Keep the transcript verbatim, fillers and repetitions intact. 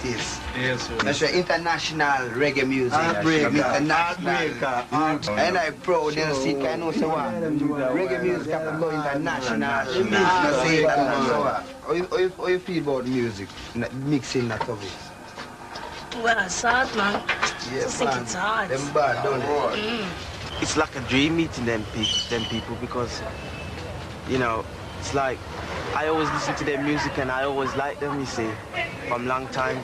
is. Yes, sir. That's right, international reggae music. Heartbreaker. International. Heartbreaker. And I proud to see, I know so what. Reggae music have to go international. You International. say that and so what. How you, how you, how you feel about music, mixing that of it? Well, it's hard, man. Yeah, Just think man. it's hard. Them bad, don't they? Mm. It's like a dream meeting them people, them people because, you know, it's like I always listen to their music and I always like them, you see, from long time.